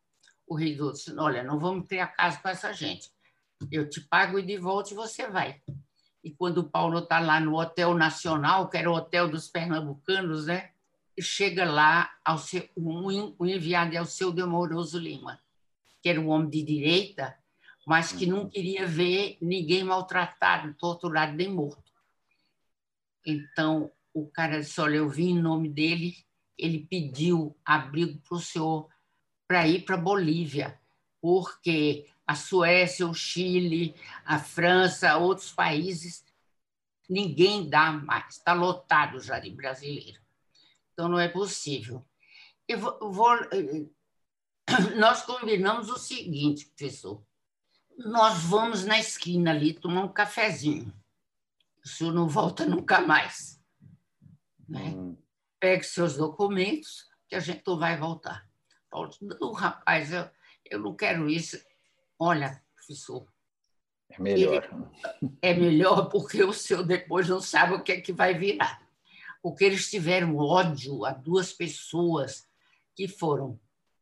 O reitor disse, olha, não vamos criar caso com essa gente. Eu te pago e de volta e você vai. E quando o Paulo está lá no Hotel Nacional, que era o hotel dos pernambucanos, né? Chega lá, ao seu, o enviado é o seu Demoroso Lima, que era um homem de direita, mas que não queria ver ninguém maltratado, torturado nem morto. Então, o cara disse, olha, eu vim em nome dele, ele pediu abrigo para o senhor para ir para a Bolívia, porque a Suécia, o Chile, a França, outros países, ninguém dá mais, está lotado já de brasileiro. Então, não é possível. Eu vou, eu vou, nós combinamos o seguinte, professor, nós vamos na esquina ali tomar um cafezinho. O senhor não volta nunca mais. Né? Hum. Pegue seus documentos, que a gente não vai voltar. Paulo disse, não, rapaz, eu, eu não quero isso. Olha, professor, é melhor. Ele, é melhor porque o senhor depois não sabe o que é que vai virar. Porque eles tiveram ódio a duas pessoas que foram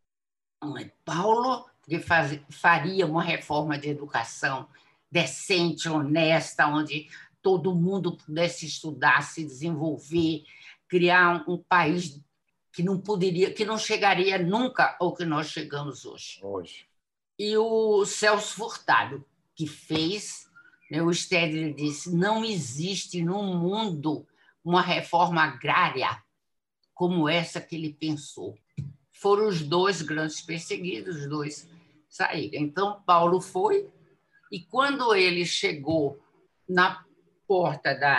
Paulo, que faz, faria uma reforma de educação decente, honesta, onde todo mundo pudesse estudar, se desenvolver, criar um, um país que não poderia, que não chegaria nunca ao que nós chegamos hoje. Hoje. E o Celso Furtado, que fez, né, o Stedley disse, não existe no mundo uma reforma agrária como essa que ele pensou. Foram os dois grandes perseguidos, os dois saíram. Então, Paulo foi, e quando ele chegou na porta da,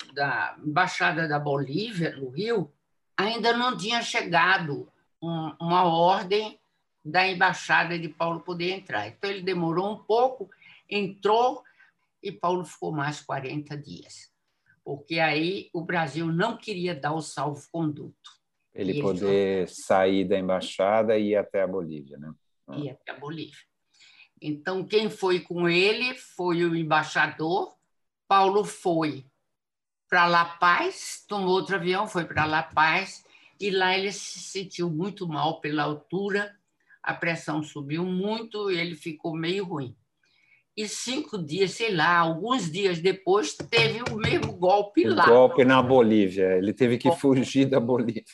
da Embaixada da Bolívia, no Rio, ainda não tinha chegado um, uma ordem da Embaixada de Paulo poder entrar. Então, ele demorou um pouco, entrou, e Paulo ficou mais quarenta dias, porque aí o Brasil não queria dar o salvo-conduto. Ele, ele poder foi... sair da embaixada e ir até a Bolívia, né? Ir até a Bolívia. Então, quem foi com ele foi o embaixador. Paulo foi para La Paz, tomou outro avião, foi para La Paz, e lá ele se sentiu muito mal pela altura, a pressão subiu muito, ele ficou meio ruim. E cinco dias, sei lá, alguns dias depois, teve o mesmo golpe o lá. Golpe na Bolívia. Ele teve que fugir da Bolívia.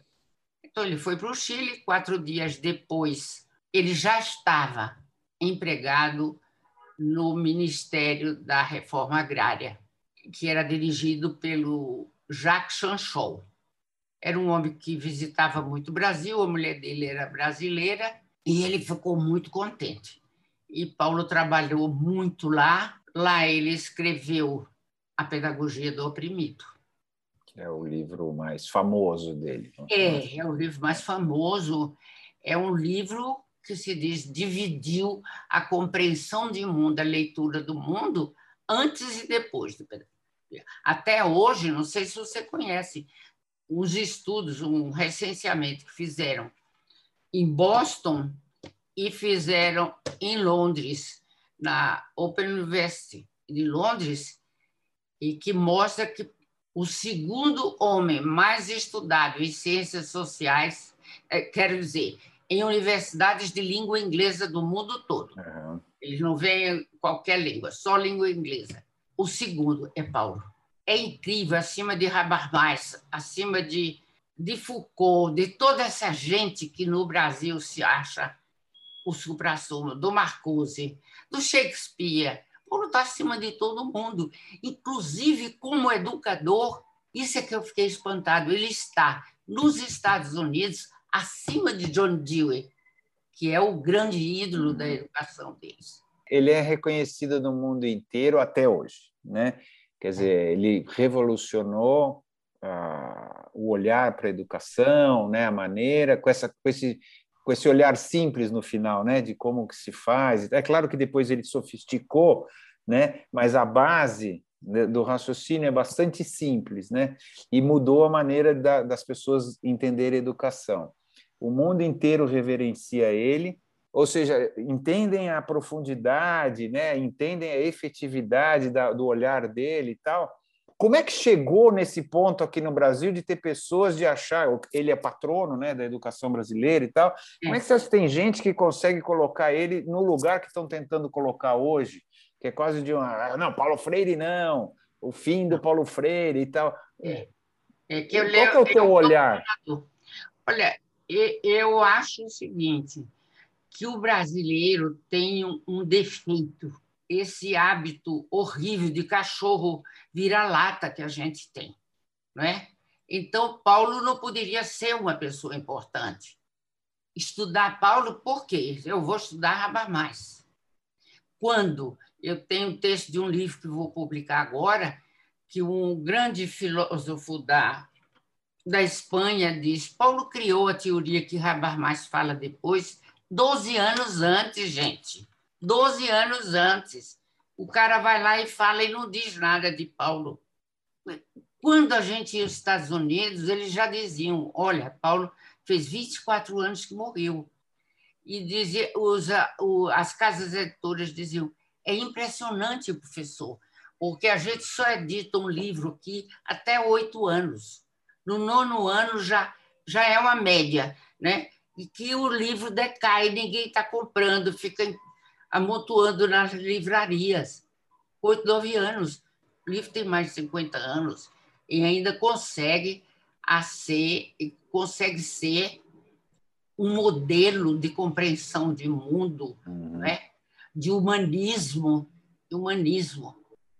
Então, ele foi para o Chile. Quatro dias depois, ele já estava empregado no Ministério da Reforma Agrária, que era dirigido pelo Jacques Chanchol. Era um homem que visitava muito o Brasil, a mulher dele era brasileira, e ele ficou muito contente. E Paulo trabalhou muito lá. Lá ele escreveu A Pedagogia do Oprimido. Que é o livro mais famoso dele. É, é o livro mais famoso. É um livro que se diz dividiu a compreensão de mundo, a leitura do mundo, antes e depois do Pedagogia. Até hoje, não sei se você conhece, os estudos, um recenseamento que fizeram em Boston e fizeram em Londres, na Open University de Londres, e que mostra que o segundo homem mais estudado em ciências sociais, quero dizer, em universidades de língua inglesa do mundo todo. Uhum. Eles não veem qualquer língua, só língua inglesa. O segundo é Paulo. É incrível, acima de Habermas, acima de, de Foucault, de toda essa gente que no Brasil se acha o supra-sumo, do Marcuse, do Shakespeare. Paulo está acima de todo mundo, inclusive como educador. Isso é que eu fiquei espantado. Ele está nos Estados Unidos acima de John Dewey, que é o grande ídolo da educação deles. Ele é reconhecido no mundo inteiro até hoje, né? Quer dizer, ele revolucionou ah, o olhar para a educação, né? A maneira, com, essa, com, esse, com esse olhar simples no final, né? De como que se faz. É claro que depois ele sofisticou, né? Mas a base do raciocínio é bastante simples, né? E mudou a maneira da, das pessoas entenderem a educação. O mundo inteiro reverencia ele, ou seja, entendem a profundidade, né? Entendem a efetividade da, do olhar dele e tal, Como é que chegou nesse ponto aqui no Brasil de ter pessoas de achar, ele é patrono, né, da educação brasileira e tal, como é que você acha que tem gente que consegue colocar ele no lugar que estão tentando colocar hoje, que é quase de uma, não, Paulo Freire não, o fim do Paulo Freire e tal. É, é que eu Qual leio, que é o teu eu, olhar? olha, e- eu acho o seguinte, que o brasileiro tem um, um defeito, esse hábito horrível de cachorro vira-lata que a gente tem, não é? Então, Paulo não poderia ser uma pessoa importante. Estudar Paulo, por quê? Eu vou estudar Habermas. Quando eu tenho um texto de um livro que vou publicar agora, que um grande filósofo da, da Espanha diz, Paulo criou a teoria que Habermas fala depois, doze anos antes, gente. doze anos antes. O cara vai lá e fala e não diz nada de Paulo. Quando a gente ia aos Estados Unidos, eles já diziam, olha, Paulo fez vinte e quatro anos que morreu. E dizia, os, o, as casas editoras diziam, é impressionante, professor, porque a gente só edita um livro aqui até oito anos. No nono ano já, já é uma média, né? E que o livro decai, ninguém está comprando, fica amontoando nas livrarias. Oito, nove anos. O livro tem mais de cinquenta anos e ainda consegue, a ser, consegue ser um modelo de compreensão de mundo, Uhum. né? De humanismo, de humanismo.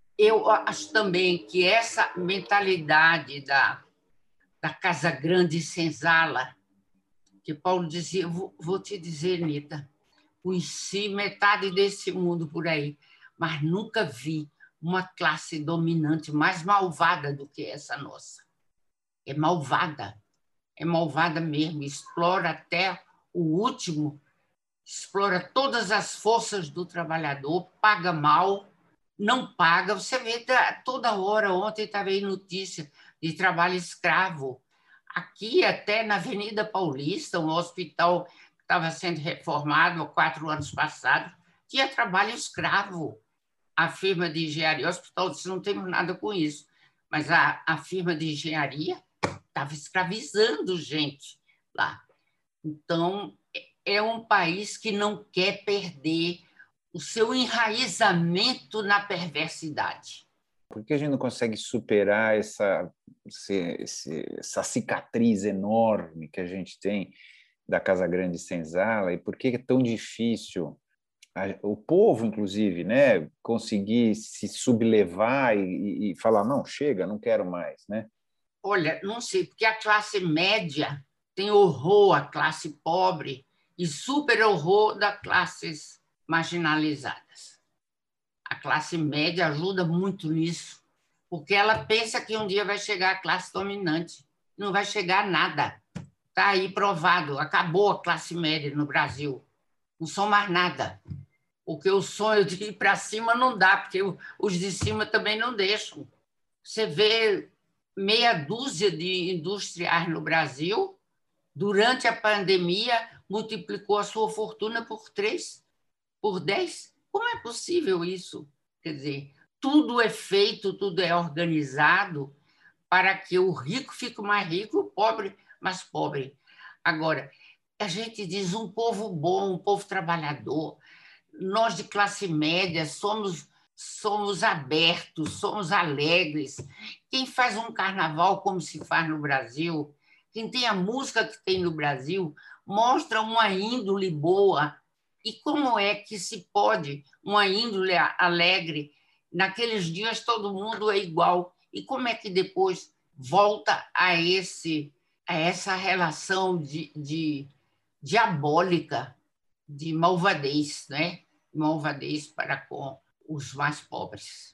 Eu acho também que essa mentalidade da, da Casa Grande e Senzala, que Paulo dizia, vou, vou te dizer, Nita, conheci metade desse mundo por aí, mas nunca vi uma classe dominante mais malvada do que essa nossa. É malvada, é malvada mesmo, explora até o último, explora todas as forças do trabalhador, paga mal, não paga. Você vê toda hora, ontem estava aí notícia de trabalho escravo. Aqui, até na Avenida Paulista, um hospital que estava sendo reformado há quatro anos passados, tinha trabalho escravo. A firma de engenharia, o hospital disse, não temos nada com isso, mas a, a firma de engenharia estava escravizando gente lá. Então, é um país que não quer perder o seu enraizamento na perversidade. Por que a gente não consegue superar essa, esse, essa cicatriz enorme que a gente tem da Casa Grande Senzala e por que é tão difícil o povo, inclusive, né, conseguir se sublevar e, e falar, não, chega, não quero mais, né? Olha, não sei, porque a classe média tem horror à classe pobre e super horror das classes marginalizadas. A classe média ajuda muito nisso, porque ela pensa que um dia vai chegar a classe dominante. Não vai chegar nada. Está aí provado. Acabou a classe média no Brasil. Não são mais nada. Porque o sonho de ir para cima não dá, porque os de cima também não deixam. Você vê meia dúzia de industriais no Brasil, durante a pandemia, multiplicou a sua fortuna por três, por dez. Como é possível isso? Quer dizer, tudo é feito, tudo é organizado para que o rico fique mais rico, o pobre mais pobre. Agora, a gente diz um povo bom, um povo trabalhador. Nós de classe média somos, somos abertos, somos alegres. Quem faz um carnaval como se faz no Brasil, quem tem a música que tem no Brasil, mostra uma índole boa. E como é que se pode uma índole alegre? Naqueles dias todo mundo é igual. E como é que depois volta a, esse, a essa relação de, de diabólica, de malvadez, né? Malvadez para com os mais pobres.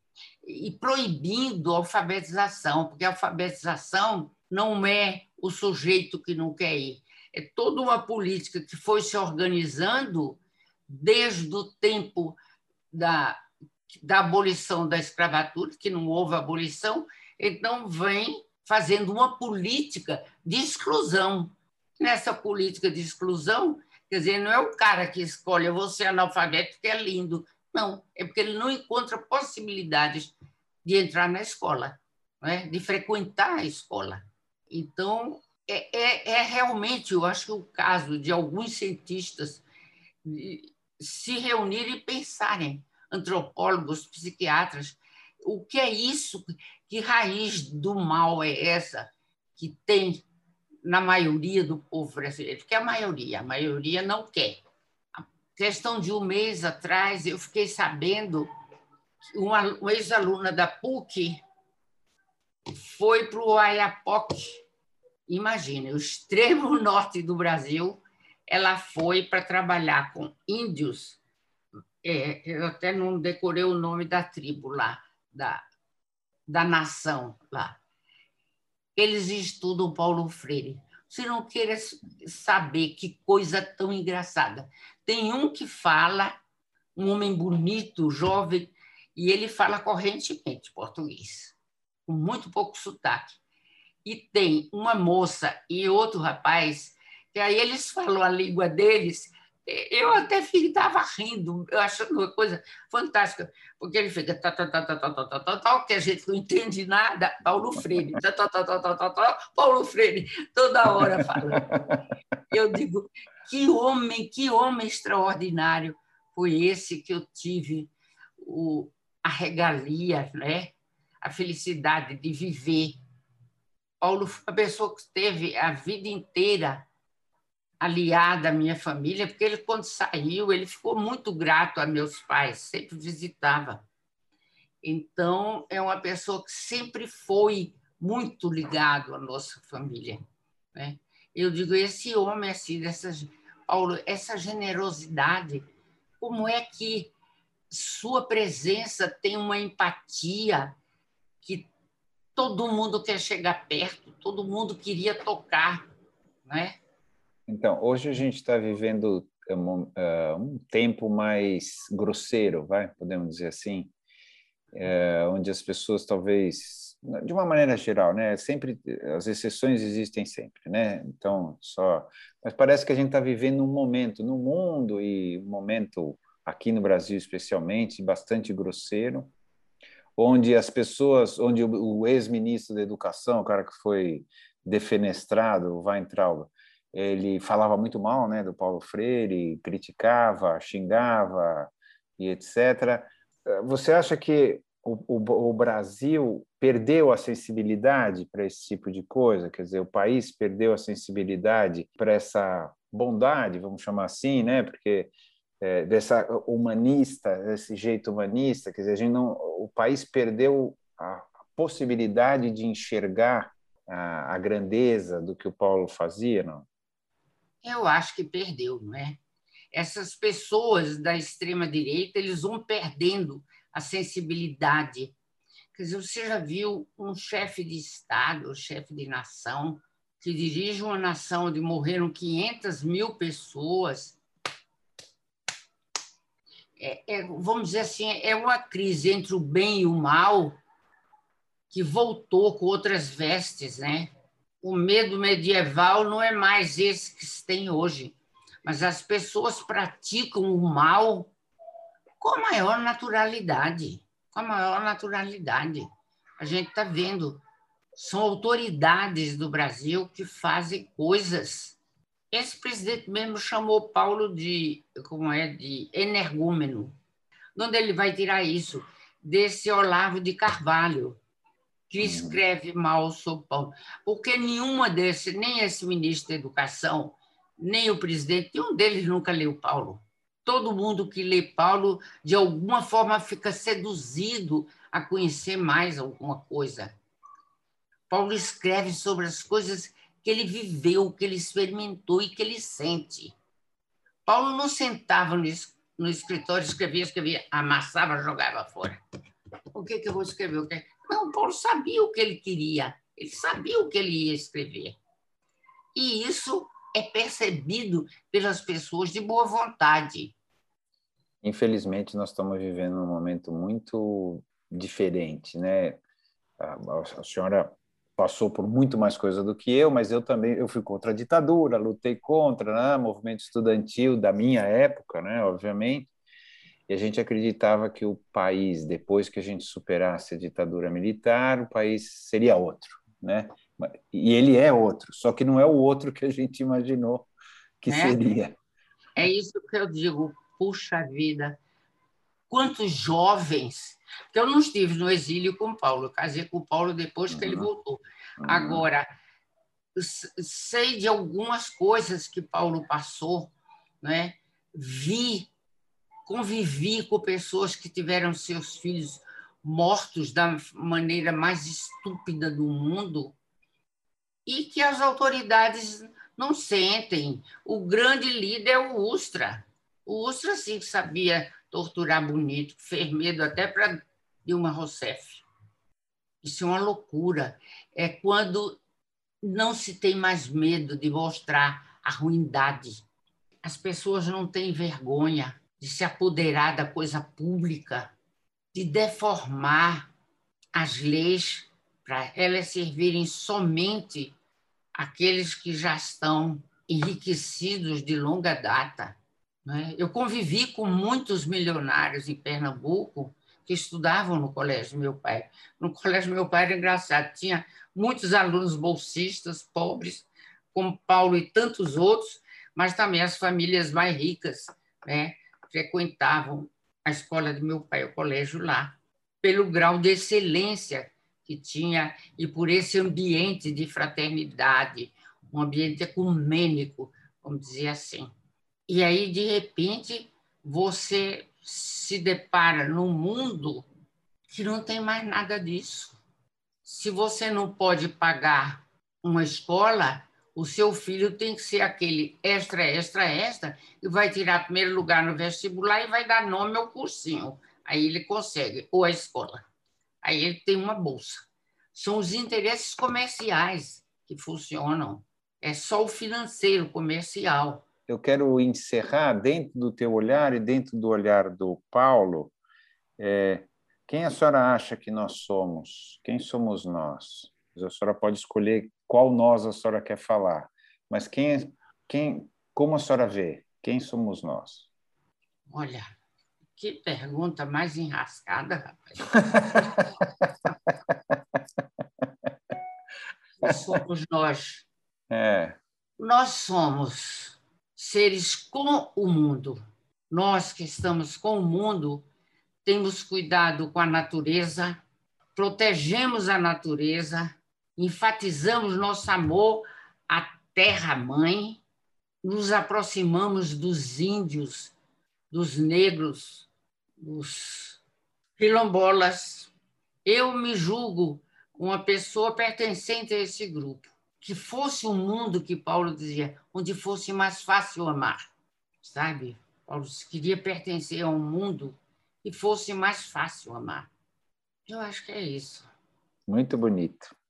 E proibindo a alfabetização, porque a alfabetização não é o sujeito que não quer ir. É toda uma política que foi se organizando desde o tempo da, da abolição da escravatura, que não houve abolição, então vem fazendo uma política de exclusão. Nessa política de exclusão, quer dizer, não é o cara que escolhe, eu vou ser analfabeto porque é lindo. Não, é porque ele não encontra possibilidades de entrar na escola, né? De frequentar a escola. Então, é, é, é realmente, eu acho que o caso de alguns cientistas se reunirem e pensarem, antropólogos, psiquiatras, o que é isso, que raiz do mal é essa que tem na maioria do povo brasileiro, porque a maioria, a maioria não quer. A questão de um mês atrás, eu fiquei sabendo que uma, uma ex-aluna da P U C foi para o Oiapoque. Imagina, o extremo norte do Brasil, ela foi para trabalhar com índios. É, eu até não decorei o nome da tribo lá, da, da nação lá. Eles estudam Paulo Freire. Você não queira saber que coisa tão engraçada. Tem um que fala, um homem bonito, jovem, e ele fala correntemente português, com muito pouco sotaque. E tem uma moça e outro rapaz, que aí eles falam a língua deles. Eu até estava rindo, eu achando uma coisa fantástica, porque ele fica tá, tá, tá, tá, tá, tá, tá, tá, que a gente não entende nada, Paulo Freire, tá, tá, tá, tá, tá, tá, tá, Paulo Freire, toda hora falando. Eu digo, que homem, que homem extraordinário foi esse que eu tive o, a regalia, né? A felicidade de viver. Paulo foi uma pessoa que esteve a vida inteira aliada à minha família, porque ele, quando saiu, ele ficou muito grato a meus pais, sempre visitava. Então, é uma pessoa que sempre foi muito ligado à nossa família, né? Eu digo, esse homem, assim, dessa, Paulo, essa generosidade, como é que sua presença tem uma empatia que todo mundo quer chegar perto, todo mundo queria tocar, né? Então, hoje a gente está vivendo um, uh, um tempo mais grosseiro, vai, podemos dizer assim, uh, onde as pessoas talvez, de uma maneira geral, né, sempre, as exceções existem sempre, né, então, só, mas parece que a gente está vivendo um momento no mundo e um momento aqui no Brasil especialmente, bastante grosseiro, onde as pessoas, onde o, o ex-ministro da Educação, o cara que foi defenestrado, o Weintraub, ele falava muito mal, né, do Paulo Freire, criticava, xingava e etcétera. Você acha que o, o, o Brasil perdeu a sensibilidade para esse tipo de coisa? Quer dizer, o país perdeu a sensibilidade para essa bondade, vamos chamar assim, né? Porque é, dessa humanista, desse jeito humanista, quer dizer, a gente não, o país perdeu a possibilidade de enxergar a, a grandeza do que o Paulo fazia, não? Eu acho que perdeu, não é? Essas pessoas da extrema-direita, eles vão perdendo a sensibilidade. Quer dizer, você já viu um chefe de Estado, um chefe de nação, que dirige uma nação onde morreram quinhentas mil pessoas? É, é, vamos dizer assim, é uma crise entre o bem e o mal que voltou com outras vestes, né? O medo medieval não é mais esse que se tem hoje, mas as pessoas praticam o mal com a maior naturalidade, com a maior naturalidade. A gente está vendo, são autoridades do Brasil que fazem coisas. Esse presidente mesmo chamou Paulo de, como é, de energúmeno. De onde ele vai tirar isso? Desse Olavo de Carvalho, que escreve mal sobre Paulo. Porque nenhuma desses, nem esse ministro da Educação, nem o presidente, nenhum deles nunca leu Paulo. Todo mundo que lê Paulo, de alguma forma, fica seduzido a conhecer mais alguma coisa. Paulo escreve sobre as coisas que ele viveu, que ele experimentou e que ele sente. Paulo não sentava no escritório, escrevia, escrevia, amassava, jogava fora. O que, que eu vou escrever? O que... Não, Paulo sabia o que ele queria, ele sabia o que ele ia escrever. E isso é percebido pelas pessoas de boa vontade. Infelizmente, nós estamos vivendo um momento muito diferente, né? A, a senhora passou por muito mais coisa do que eu, mas eu também eu fui contra a ditadura, lutei contra, né? Movimento estudantil da minha época, né? Obviamente. E a gente acreditava que o país, depois que a gente superasse a ditadura militar, o país seria outro, né? E ele é outro, só que não é o outro que a gente imaginou que né? seria. É isso que eu digo, puxa vida, quantos jovens... Porque eu não estive no exílio com o Paulo, eu casei com o Paulo depois que ele Uhum, voltou. uhum. Agora, sei de algumas coisas que Paulo passou, né? Vi, convivi com pessoas que tiveram seus filhos mortos da maneira mais estúpida do mundo e que as autoridades não sentem. O grande líder é o Ustra. O Ustra, sim, sabia torturar bonito, fez medo até para Dilma Rousseff. Isso é uma loucura. É quando não se tem mais medo de mostrar a ruindade. As pessoas não têm vergonha de se apoderar da coisa pública, de deformar as leis para elas servirem somente àqueles que já estão enriquecidos de longa data. Eu convivi com muitos milionários em Pernambuco que estudavam no colégio do meu pai. No colégio do meu pai era engraçado, tinha muitos alunos bolsistas, pobres, como Paulo e tantos outros, mas também as famílias mais ricas, né, frequentavam a escola do meu pai, o colégio lá, pelo grau de excelência que tinha e por esse ambiente de fraternidade, um ambiente ecumênico, vamos dizer assim. E aí, de repente, você se depara num mundo que não tem mais nada disso. Se você não pode pagar uma escola, o seu filho tem que ser aquele extra, extra, extra, e vai tirar primeiro lugar no vestibular e vai dar nome ao cursinho. Aí ele consegue, ou a escola. Aí ele tem uma bolsa. São os interesses comerciais que funcionam. É só o financeiro comercial. Eu quero encerrar dentro do teu olhar e dentro do olhar do Paulo. É, quem a senhora acha que nós somos? Quem somos nós? A senhora pode escolher qual nós a senhora quer falar, mas quem, quem, como a senhora vê? Quem somos nós? Olha, que pergunta mais enrascada, rapaz. Quem somos nós? É. Nós somos seres com o mundo. Nós que estamos com o mundo, temos cuidado com a natureza, protegemos a natureza, enfatizamos nosso amor à terra-mãe, nos aproximamos dos índios, dos negros, dos quilombolas. Eu me julgo uma pessoa pertencente a esse grupo. Que fosse um mundo, que Paulo dizia, onde fosse mais fácil amar, sabe? Paulo queria pertencer a um mundo que fosse mais fácil amar. Eu acho que é isso. Muito bonito.